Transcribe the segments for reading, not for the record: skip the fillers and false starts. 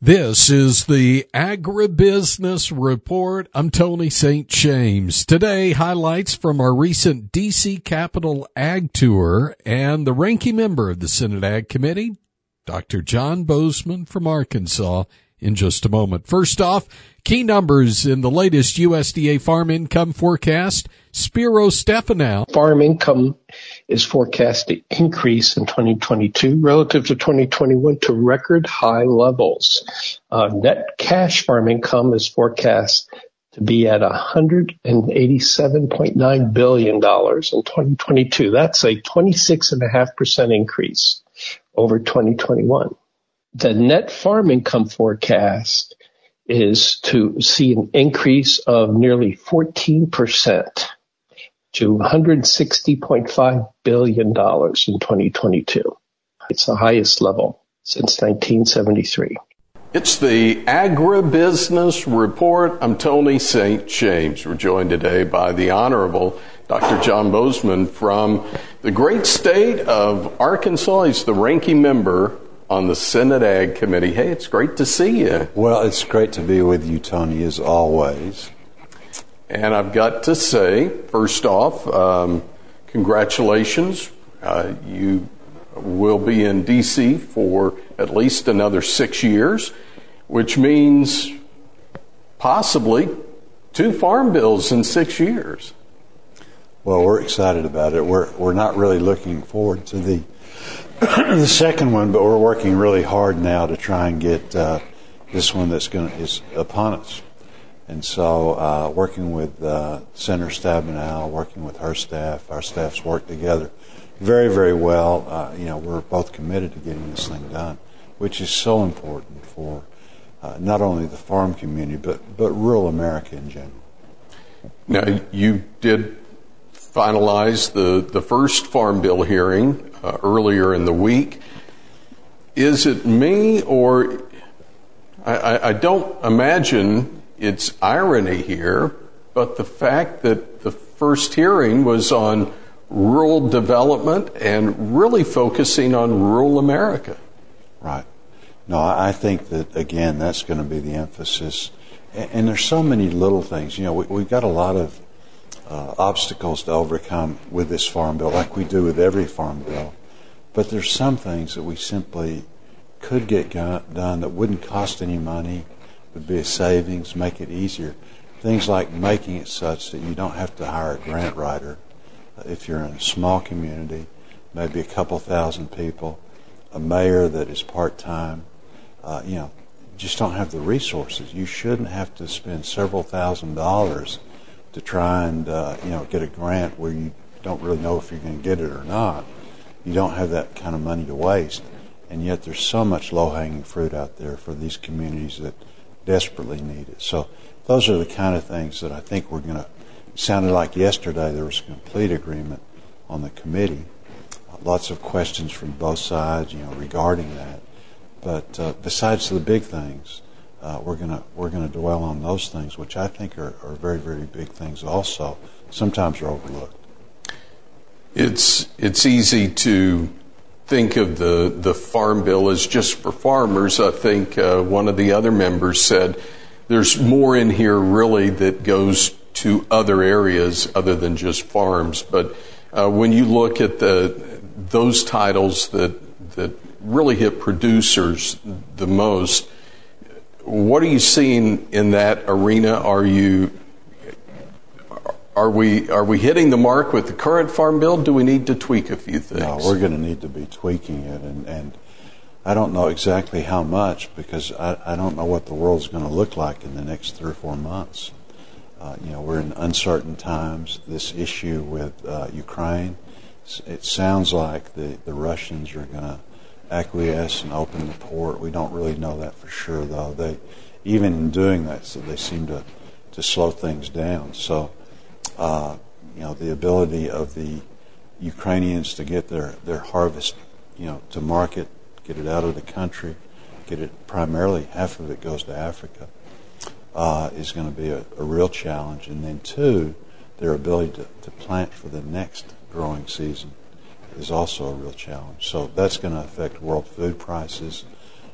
This is the Agribusiness Report. I'm Tony St. James. Today, highlights from our recent D.C. Capitol Ag Tour and the ranking member of the Senate Ag Committee, Dr. John Boozman from Arkansas, in just a moment. First off, key numbers in the latest USDA farm income forecast. Spiro Stefano. Farm income is forecast to increase in 2022 relative to 2021 to record high levels. Net cash farm income is forecast to be at $187.9 billion in 2022. That's a 26.5% increase over 2021. The net farm income forecast is to see an increase of nearly 14% to $160.5 billion in 2022. It's the highest level since 1973. It's the Agribusiness Report. I'm Tony St. James. We're joined today by the Honorable Dr. John Boozman from the great state of Arkansas. He's the ranking member on the Senate Ag Committee. Hey, it's great to see you. Well, it's great to be with you, Tony, as always. And I've got to say, first off, congratulations. You will be in D.C. for at least another 6 years, which means possibly 2 farm bills in 6 years. Well, we're excited about it. We're not really looking forward to the second one, but we're working really hard now to try and get this one is upon us. And so, working with Senator Stabenow, working with her staff, our staffs work together very, very well. We're both committed to getting this thing done, which is so important for not only the farm community, but rural America in general. Now, you did finalize the first farm bill hearing earlier in the week. Is it me, or I don't imagine it's irony here, but the fact that the first hearing was on rural development and really focusing on rural America. Right. No, I think that, again, that's going to be the emphasis. And there's so many little things. We've got a lot of obstacles to overcome with this farm bill, like we do with every farm bill. But there's some things that we simply could get done that wouldn't cost any money, would be a savings, make it easier. Things like making it such that you don't have to hire a grant writer. If you're in a small community, maybe a couple thousand people, a mayor that is part-time, just don't have the resources. You shouldn't have to spend several $1,000s to try and, get a grant where you don't really know if you're going to get it or not. You don't have that kind of money to waste. And yet there's so much low-hanging fruit out there for these communities that desperately need it. So those are the kind of things that I think we're going to, it sounded like yesterday there was a complete agreement on the committee. Lots of questions from both sides, regarding that. But besides the big things, we're going to dwell on those things, which I think are very, very big things also. Sometimes are overlooked. It's easy to think of the farm bill as just for farmers. I think one of the other members said there's more in here really that goes to other areas other than just farms. But when you look at those titles that really hit producers the most, what are you seeing in that arena? Are we hitting the mark with the current farm bill? Do we need to tweak a few things? No, we're going to need to be tweaking it, and I don't know exactly how much, because I don't know what the world's going to look like in the next 3 or 4 months. We're in uncertain times. This issue with Ukraine, it sounds like the Russians are going to acquiesce and open the port. We don't really know that for sure, though. They, even in doing that, so they seem to slow things down. So, the ability of the Ukrainians to get their harvest, to market, get it out of the country, get it primarily, half of it goes to Africa, is going to be a real challenge. And then, 2, their ability to plant for the next growing season is also a real challenge. So that's going to affect world food prices.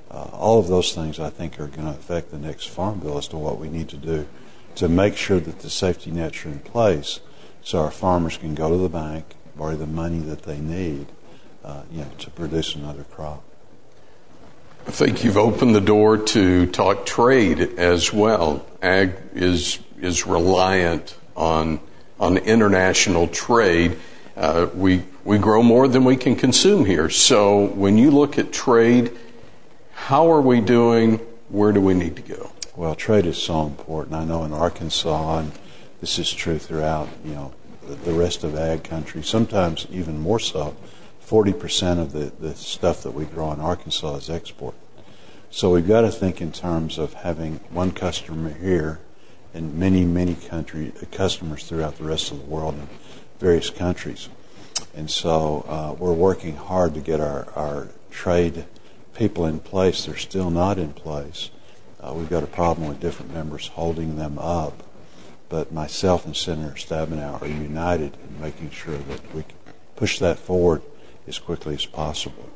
All of those things, I think, are going to affect the next farm bill as to what we need to do to make sure that the safety nets are in place so our farmers can go to the bank, borrow the money that they need to produce another crop. I think you've opened the door to talk trade as well. Ag is reliant on international trade. We grow more than we can consume here. So when you look at trade, how are we doing? Where do we need to go? Well, trade is so important. I know in Arkansas, and this is true throughout, the rest of ag country, sometimes even more so, 40% of the stuff that we grow in Arkansas is exported. So we've got to think in terms of having one customer here and many customers throughout the rest of the world in various countries. And so we're working hard to get our trade people in place. They're still not in place. We've got a problem with different members holding them up. But myself and Senator Stabenow are united in making sure that we can push that forward as quickly as possible.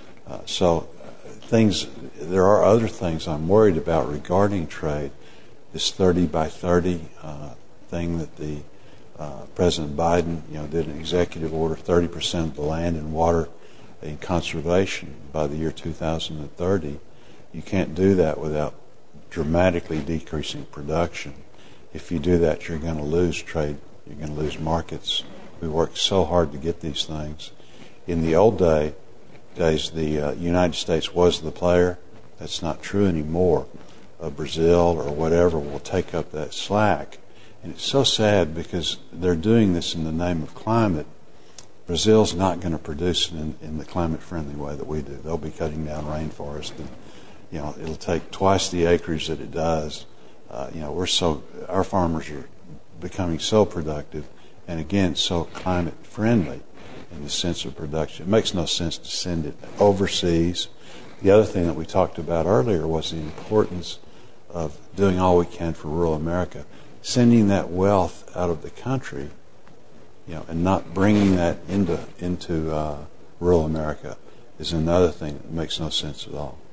There are other things I'm worried about regarding trade. This 30 by 30 thing that the President Biden, did an executive order, 30% of the land and water in conservation by the year 2030. You can't do that without dramatically decreasing production. If you do that, you're going to lose trade. You're going to lose markets. We worked so hard to get these things. In the old days, the United States was the player. That's not true anymore. Brazil or whatever will take up that slack. And it's so sad because they're doing this in the name of climate. Brazil's not going to produce in the climate-friendly way that we do. They'll be cutting down rainforest, and it'll take twice the acreage that it does. Our farmers are becoming so productive, and again, so climate-friendly in the sense of production. It makes no sense to send it overseas. The other thing that we talked about earlier was the importance of doing all we can for rural America. Sending that wealth out of the country, and not bringing that into rural America is another thing that makes no sense at all.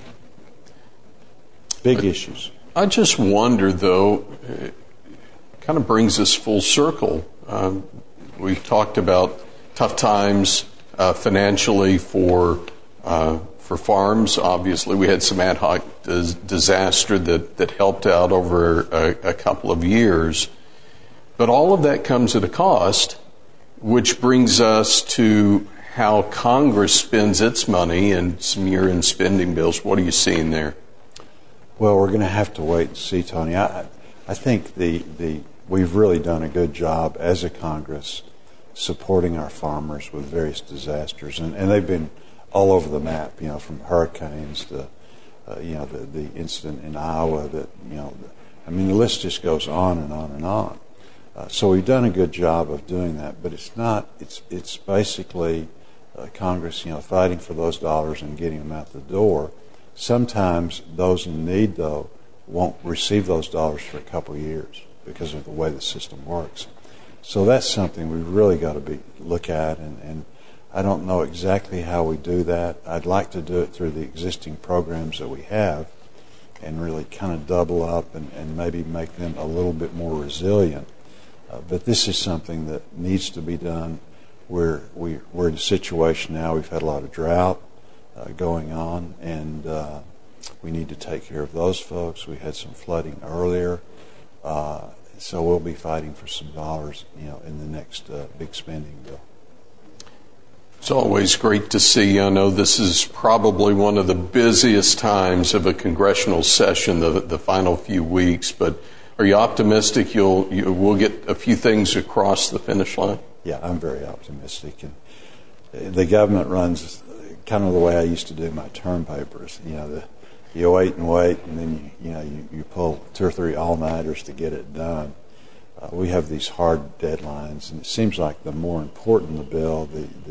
Big issues. I just wonder, though, it kind of brings us full circle. We've talked about tough times financially for farms. Obviously, we had some ad hoc disaster that helped out over a couple of years. But all of that comes at a cost, which brings us to how Congress spends its money and some year-end spending bills. What are you seeing there? Well, we're going to have to wait and see, Tony. I think we've really done a good job as a Congress supporting our farmers with various disasters, and they've been all over the map. From hurricanes to the incident in Iowa. The list just goes on and on and on. So we've done a good job of doing that, but it's basically Congress, fighting for those dollars and getting them out the door. Sometimes those in need, though, won't receive those dollars for a couple of years because of the way the system works. So that's something we've really got to look at, and I don't know exactly how we do that. I'd like to do it through the existing programs that we have and really kind of double up and maybe make them a little bit more resilient. But this is something that needs to be done. We're in a situation now, we've had a lot of drought going on, and we need to take care of those folks. We had some flooding earlier, so we'll be fighting for some dollars, in the next big spending bill. It's always great to see. I know this is probably one of the busiest times of a congressional session, the final few weeks, but are you optimistic we'll get a few things across the finish line? Yeah, I'm very optimistic. And the government runs kind of the way I used to do my term papers. You wait, and then you pull 2 or 3 all-nighters to get it done. We have these hard deadlines, and it seems like the more important the bill,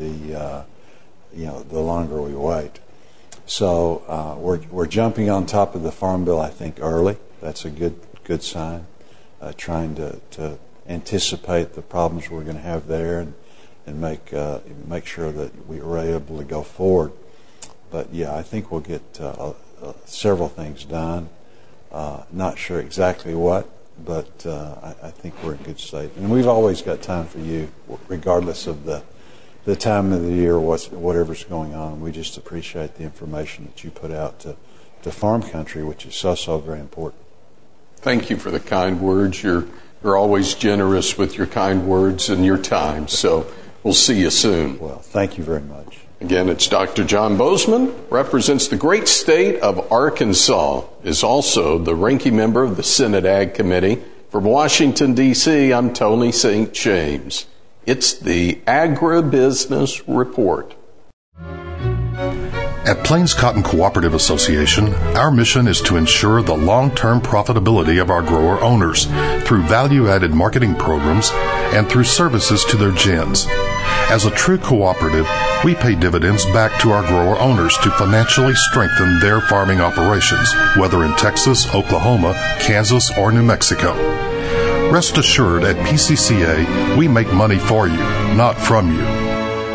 the longer we wait. So we're jumping on top of the Farm Bill, I think, early. That's a good sign. Trying to anticipate the problems we're going to have there and make sure that we are able to go forward. But yeah, I think we'll get several things done. Not sure exactly what, but I think we're in good state. And we've always got time for you, regardless of the time of the year, whatever's going on. We just appreciate the information that you put out to farm country, which is so very important. Thank you for the kind words. You're always generous with your kind words and your time. So we'll see you soon. Well, thank you very much. Again, it's Dr. John Bozeman, represents the great state of Arkansas, is also the ranking member of the Senate Ag Committee. From Washington, D.C., I'm Tony St. James. It's the Agribusiness Report. At Plains Cotton Cooperative Association, our mission is to ensure the long-term profitability of our grower owners through value-added marketing programs and through services to their gins. As a true cooperative, we pay dividends back to our grower owners to financially strengthen their farming operations, whether in Texas, Oklahoma, Kansas, or New Mexico. Rest assured, at PCCA, we make money for you, not from you.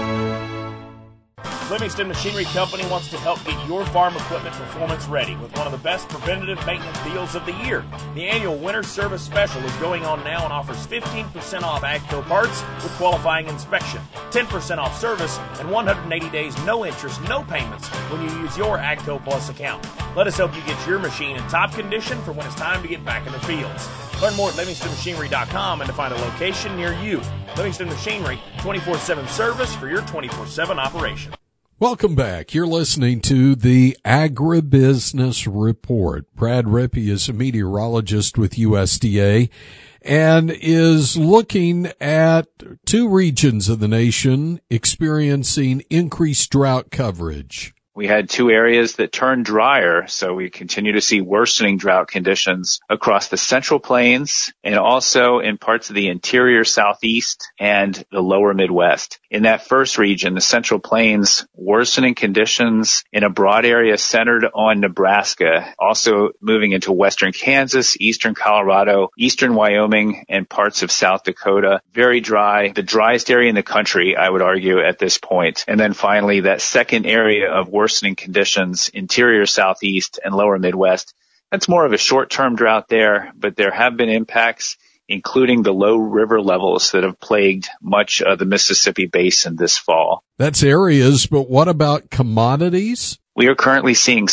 Livingston Machinery Company wants to help get your farm equipment performance ready with one of the best preventative maintenance deals of the year. The annual Winter Service Special is going on now and offers 15% off AGCO parts with qualifying inspection, 10% off service, and 180 days no interest, no payments when you use your AGCO Plus account. Let us help you get your machine in top condition for when it's time to get back in the fields. Learn more at LivingstonMachinery.com and to find a location near you. Livingston Machinery, 24/7 service for your 24/7 operation. Welcome back. You're listening to the Agribusiness Report. Brad Rippey is a meteorologist with USDA and is looking at two regions of the nation experiencing increased drought coverage. We had two areas that turned drier, so we continue to see worsening drought conditions across the Central Plains and also in parts of the interior Southeast and the lower Midwest. In that first region, the Central Plains, worsening conditions in a broad area centered on Nebraska, also moving into western Kansas, eastern Colorado, eastern Wyoming, and parts of South Dakota. Very dry, the driest area in the country, I would argue, at this point. And then finally, that second area of worsening conditions, interior Southeast and lower Midwest. That's more of a short-term drought there, but there have been impacts, including the low river levels that have plagued much of the Mississippi Basin this fall. That's areas, but what about commodities? We are currently seeing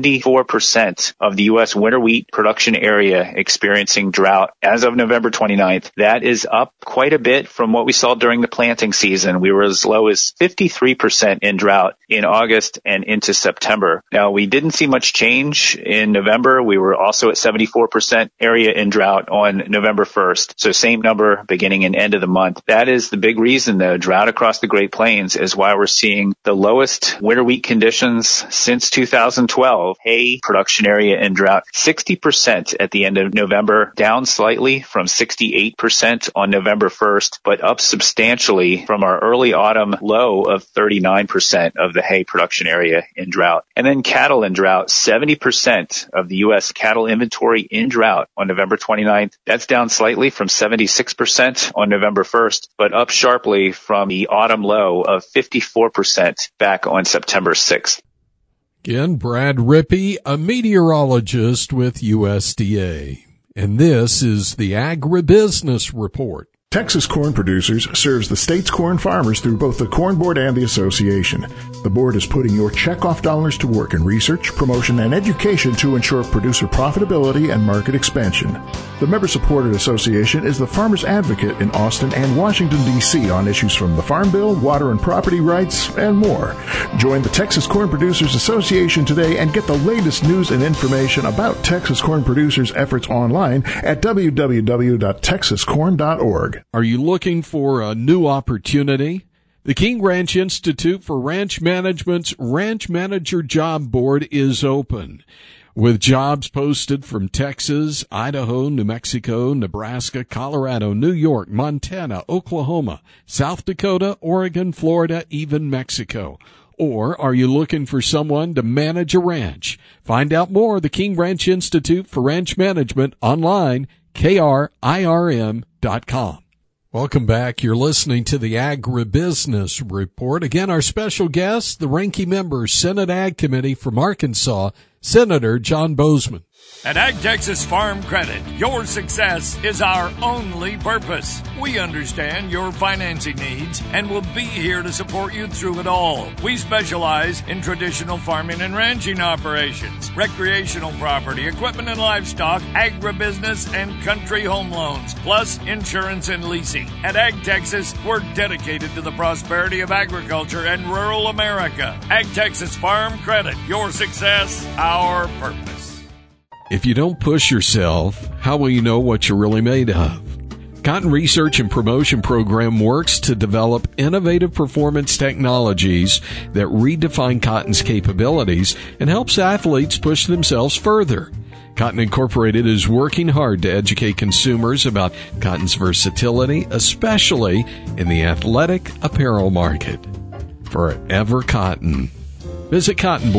74% of the U.S. winter wheat production area experiencing drought as of November 29th. That is up quite a bit from what we saw during the planting season. We were as low as 53% in drought in August and into September. Now, we didn't see much change in November. We were also at 74% area in drought on November 1st. So same number beginning and end of the month. That is the big reason, though. Drought across the Great Plains is why we're seeing the lowest winter wheat conditions since 2012, hay production area in drought, 60% at the end of November, down slightly from 68% on November 1st, but up substantially from our early autumn low of 39% of the hay production area in drought. And then cattle in drought, 70% of the U.S. cattle inventory in drought on November 29th. That's down slightly from 76% on November 1st, but up sharply from the autumn low of 54% back on September 6th. Again, Brad Rippey, a meteorologist with USDA. And this is the Agribusiness Report. Texas Corn Producers serves the state's corn farmers through both the Corn Board and the association. The board is putting your checkoff dollars to work in research, promotion, and education to ensure producer profitability and market expansion. The member-supported association is the Farmers Advocate in Austin and Washington, D.C. on issues from the Farm Bill, water and property rights, and more. Join the Texas Corn Producers Association today and get the latest news and information about Texas Corn Producers' efforts online at www.texascorn.org. Are you looking for a new opportunity? The King Ranch Institute for Ranch Management's Ranch Manager Job Board is open, with jobs posted from Texas, Idaho, New Mexico, Nebraska, Colorado, New York, Montana, Oklahoma, South Dakota, Oregon, Florida, even Mexico. Or are you looking for someone to manage a ranch? Find out more at the King Ranch Institute for Ranch Management online, KRIRM.com. Welcome back. You're listening to the Agribusiness Report. Again, our special guest, the ranking member, Senate Ag Committee from Arkansas, Senator John Boozman. At Ag Texas Farm Credit, your success is our only purpose. We understand your financing needs and will be here to support you through it all. We specialize in traditional farming and ranching operations, recreational property, equipment and livestock, agribusiness, and country home loans, plus insurance and leasing. At Ag Texas, we're dedicated to the prosperity of agriculture and rural America. Ag Texas Farm Credit, your success, our purpose. If you don't push yourself, how will you know what you're really made of? Cotton Research and Promotion Program works to develop innovative performance technologies that redefine cotton's capabilities and helps athletes push themselves further. Cotton Incorporated is working hard to educate consumers about cotton's versatility, especially in the athletic apparel market. Forever Cotton. Visit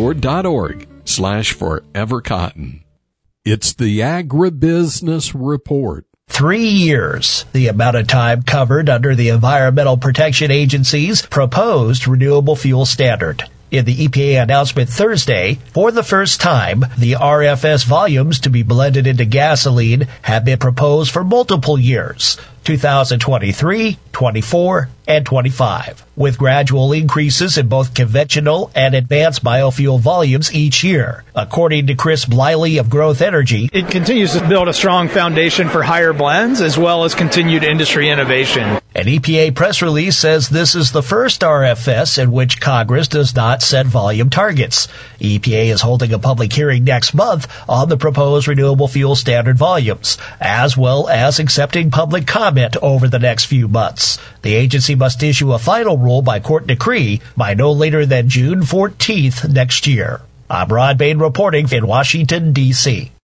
cottonboard.org/forevercotton. It's the Agribusiness Report. 3 years, the amount of time covered under the Environmental Protection Agency's proposed renewable fuel standard. In the EPA announcement Thursday, for the first time, the RFS volumes to be blended into gasoline have been proposed for multiple years, 2023, 24, and 25, with gradual increases in both conventional and advanced biofuel volumes each year. According to Chris Bliley of Growth Energy, it continues to build a strong foundation for higher blends as well as continued industry innovation. An EPA press release says this is the first RFS in which Congress does not set volume targets. EPA is holding a public hearing next month on the proposed renewable fuel standard volumes, as well as accepting public comment over the next few months. The agency must issue a final rule by court decree by no later than June 14th next year. I'm Rod Bain reporting in Washington, D.C.